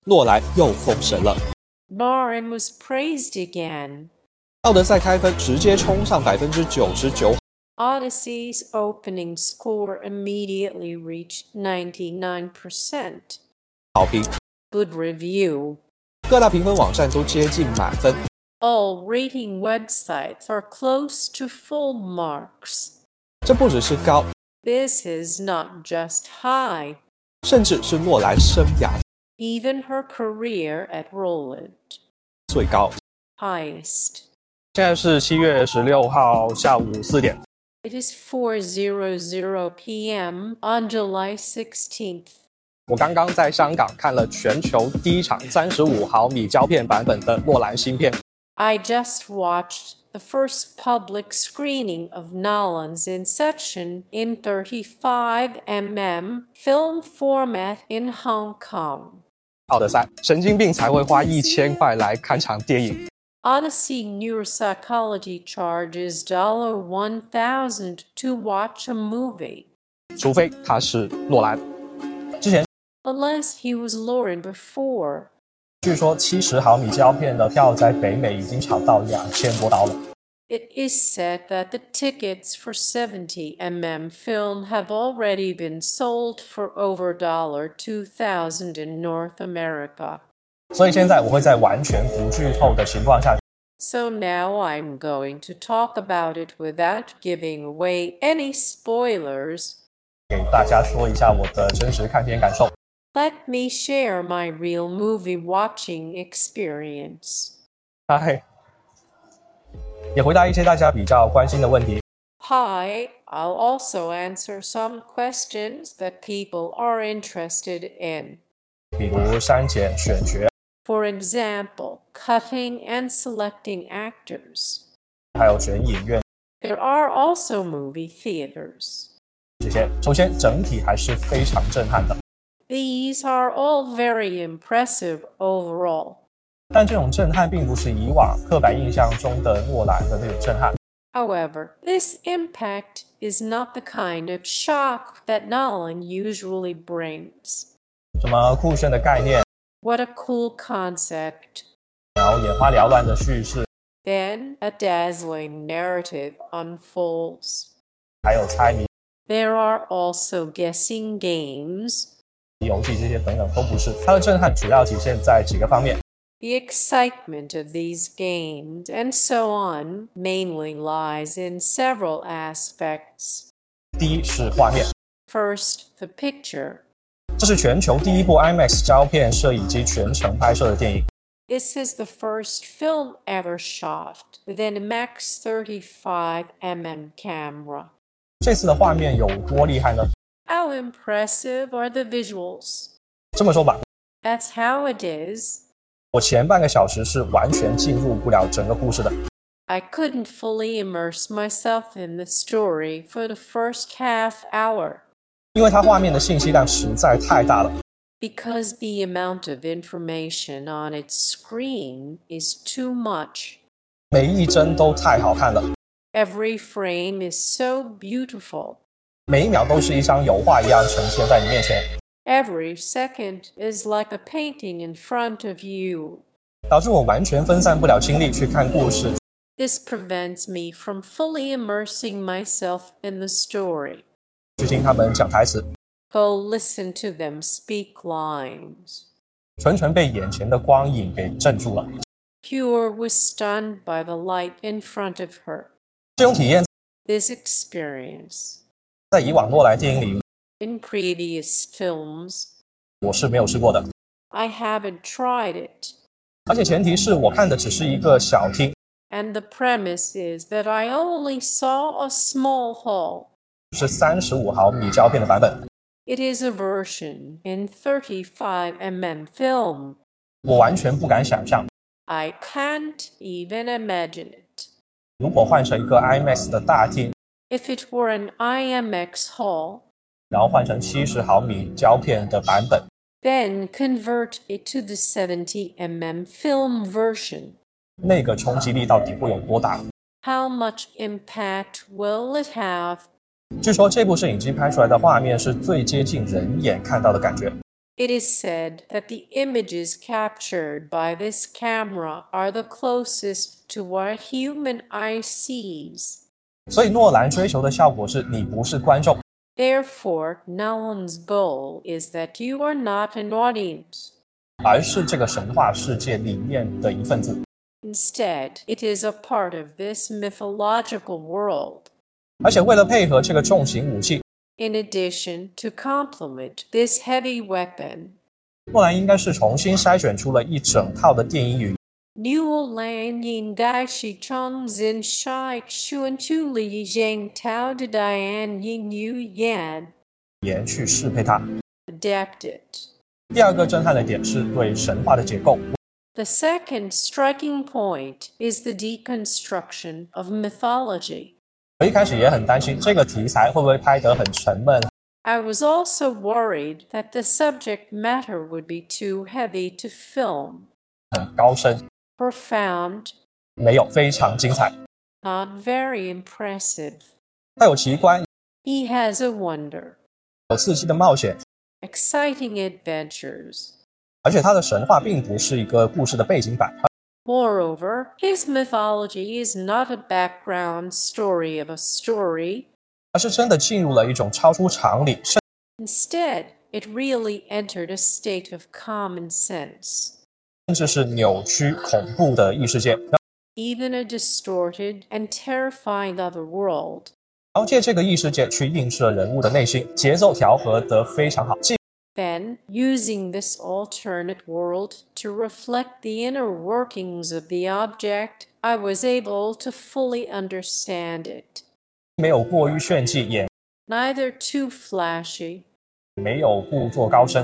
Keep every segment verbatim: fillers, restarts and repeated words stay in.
诺兰又封神了。 Barron was praised again. 奥德赛开分直接冲上 百分之九十九。 Odyssey's opening score immediately reached ninety-nine percent. 好评 Good review. 各大评分网站都接近满分。 All rating websites are close to full marks. 这不只是高， This is not just high. 甚至是诺兰生涯 Even her career at Roland. 最高。 Highest. 现在是七月十六号下午四点。 It is four hundred p m on July sixteenth. 我刚刚在香港看了全球第一场三十五毫米胶片版本的诺兰新片。 I just watched the first public screening of Nolan's Inception in thirty-five millimeter film format in Hong Kong. 奥德赛，神经病才会花一千块来看场电影。 Odyssey Neuropsychology charges one thousand dollars to watch a movie. 除非他是诺兰。之前 Unless he was Lauren before. 据说七十毫米胶片的票在北美已经炒到两千多刀了。 It is said that the tickets for seventy millimeter film have already been sold for over two thousand dollars in North America. 所以现在我会在完全不剧透的情况下 So now I'm going to talk about it without giving away any spoilers. 给大家说一下我的真实看片感受。 Let me share my real movie watching experience. 嗨，也回答一些大家比较关心的问题。 Hi, I'll also answer some questions that people are interested in. 比如删减选角， For example, cutting and selecting actors. 还有选影院 There are also movie theaters. 这些。首先整体还是非常震撼的， These are all very impressive overall. 但这种震撼并不是以往刻板印象中的诺兰的那种震撼。 However, this impact is not the kind of shock that Nolan usually brings. 什么酷炫的概念， What a cool concept. 然后眼花缭乱的叙事， Then a dazzling narrative unfolds. 还有猜谜 There are also guessing games. 游戏这些等等都不是。它的震撼主要体现在几个方面。 The excitement of these games and so on mainly lies in several aspects. 第一是画面， First, the picture. 这是全球第一部 IMAX 胶片摄影机全程拍摄的电影。 This is the first film ever shot with an IMAX thirty-five millimeter camera. 这次的画面有多厉害呢？ How impressive are the visuals? 这么说吧， That's how it is. 我前半个小时是完全进入不了整个故事的。 I couldn't fully immerse myself in the story for the first half hour. 因为它画面的信息量实在太大了， Because the amount of information on its screen is too much. 每一帧都太好看了， Every frame is so beautiful. 每一秒都是一张油画一样呈现在你面前， Every second is like a painting in front of you. 导致我完全分散不了精力去看故事， This prevents me from fully immersing myself in the story. 去听他们讲台词， Go listen to them speak lines. 纯纯被眼前的光影给镇住了。 Pure was stunned by the light in front of her. 这种体验 This experience. 在以往诺兰电影里 In previous films, 我是没有试过的， I haven't tried it. 而且前提是我看的只是一个小厅， And the premise is that I only saw a small hall. 是三十五毫米胶片的版本， It is a version in thirty-five millimeter film. 我完全不敢想象， I can't even imagine it. 如果换成一个 IMAX 的大厅， If it were an IMAX hall, 然后换成七十毫米胶片的版本， then convert it to the seventy millimeter film version. 那个冲击力到底会有多大？ How much impact will it have? 据说这部摄影机拍出来的画面是最接近人眼看到的感觉。 It is said that the images captured by this camera are the closest to what human eye sees. 所以诺兰追求的效果是你不是观众。 Therefore, Nolan's goal is that you are not an audience. 而是这个神话世界里面的一份子。 Instead, it is a part of this mythological world. 而且为了配合这个重型武器， In addition, to complement this heavy weapon, 诺兰应该是重新筛选出了一整套的电影语言， Niu Lan Yin Gai Shi Chong Zin Shai Xuan Tu Li Zheng Tao De Dian Yin Yu Yan 去适配它。 adapt it. 第二个震撼的点是对神话的结构。 The second striking point is the deconstruction of mythology. 我一开始也很担心这个题材会不会拍得很沉闷， I was also worried that the subject matter would be too heavy to film. 很高深， Profound, 没有，非常精彩， not very impressive. 它有奇观， He has a wonder, 有刺激的冒险， exciting adventures. 而且它的神话并不是一个故事的背景板， Moreover, his mythology is not a background story of a story. 而是真的进入了一种超出常理，甚 Instead, it really entered a state of common sense. 至是扭曲恐怖的异世界。 Even a distorted and terrifying other world. 然后借这个异世界去映射人物的内心，节奏调和得非常好。既 Then, using this alternate world to reflect the inner workings of the object, I was able to fully understand it. 没有过于炫技，也 Neither too flashy, 没有故作高深。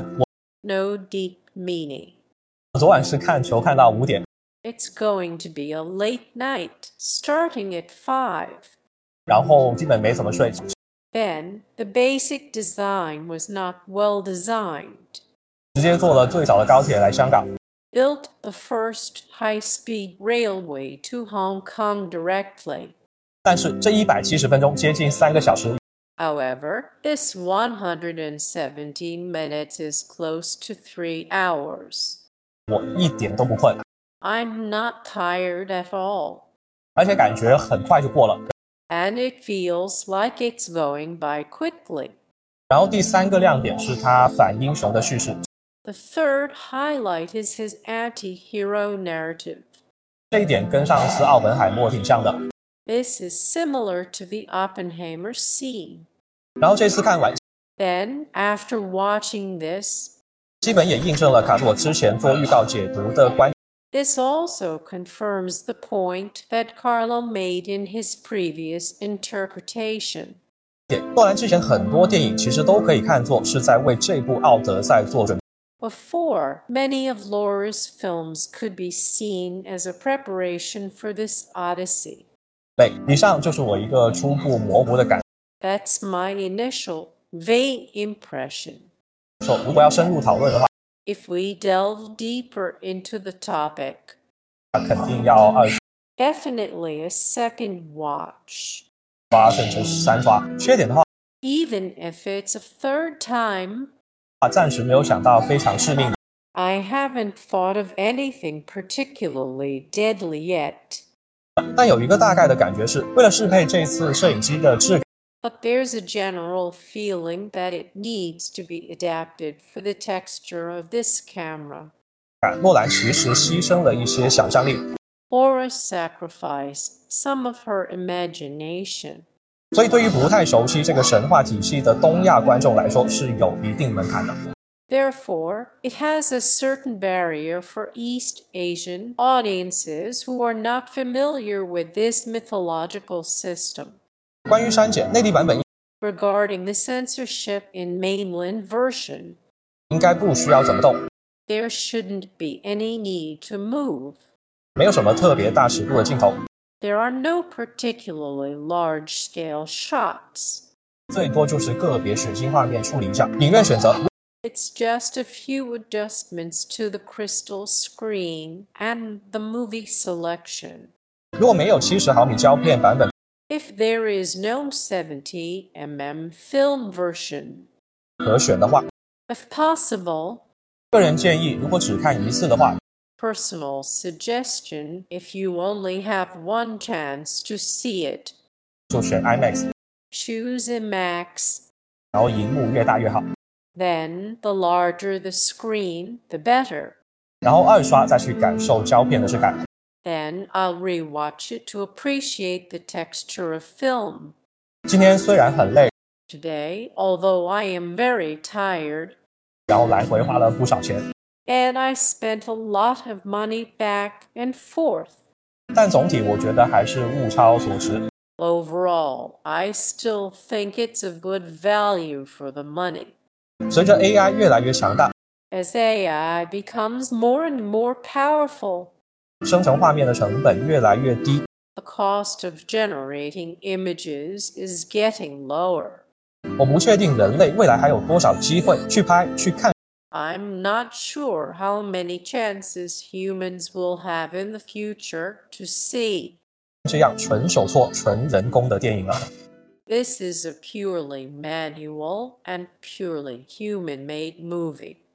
no deep meaning. 我昨晚是看球看到五点， It's going to be a late night, starting at five. 然后基本没怎么睡。 Then, the basic design was not well designed. 直接坐了最早的高铁来香港， Built the first high-speed railway to Hong Kong directly. 但是这一百七十分钟接近三个小时， However, this one hundred seventeen minutes is close to three hours. 我一点都不困， I'm not tired at all, 而且感觉很快就过了。 and it feels like it's going by quickly. 然后第三个亮点是他反英雄的叙事， The third highlight is his anti-hero narrative. 这一点跟上次奥本海默挺像的。 This is similar to the Oppenheimer scene. 然后这次看完， Then, after watching this, 基本也印证了卡斯我之前做预告解读的观 this also confirms the point that Carlo made in his previous interpretation. 点。诺兰之前很多电影其实都可以看作是在为这部《奥德赛》做准备。 Before, many of Laura's films could be seen as a preparation for this Odyssey. 对，以上就是我一个初步模糊的感 That's my initial, vague impression. 受。如果要深入讨论的话， If we delve deeper into the topic, 那肯定要二十 definitely a second watch. 刷甚至三刷。缺点的话， Even if it's a third time, 暂时没有想到非常致命的。 I haven't thought of anything particularly deadly yet. 但有一个大概的感觉是，为了适配这次摄影机的质 But there's a general feeling that it needs to be adapted for the texture of this camera. 感，诺兰其实牺牲了一些想象力。 Laura sacrificed some of her imagination. 所以对于不太熟悉这个神话体系的东亚观众来说是有一定门槛的。 Therefore, it has a certain barrier for East Asian audiences who are not familiar with this mythological system. 关于删减，内地版本 Regarding the censorship in mainland version, 应该不需要怎么动， there shouldn't be any need to move. 没有什么特别大尺度的镜头， There are no particularly large-scale shots. 最多就是个别血腥画面处理一下。影院选择 It's just a few adjustments to the crystal screen and the movie selection. 如果没有七十毫米胶片版本， If there is no seventy millimeter film version, 可选的话， if possible, 个人建议，如果只看一次的话， Personal suggestion if you only have one chance to see it. 就选 IMAX， Choose IMAX. 然后荧幕越大越好， Then, the larger the screen, the better. 然后二刷再去感受胶片的质感。 Then, I'll rewatch it to appreciate the texture of film. 今天虽然很累， Today, although I am very tired, 然后来回花了不少钱， and I spent a lot of money back and forth, 但总体我觉得还是物超所值。 overall, I still think it's a good value for the money. 随着 A I 越来越强大， As A I becomes more and more powerful, 生成画面的成本越来越低， the cost of generating images is getting lower. 我不确定人类未来还有多少机会去拍、去看 I'm not sure how many chances humans will have in the future to see. 这样纯手错、纯人工的电影了。 This is a purely manual and purely human-made movie.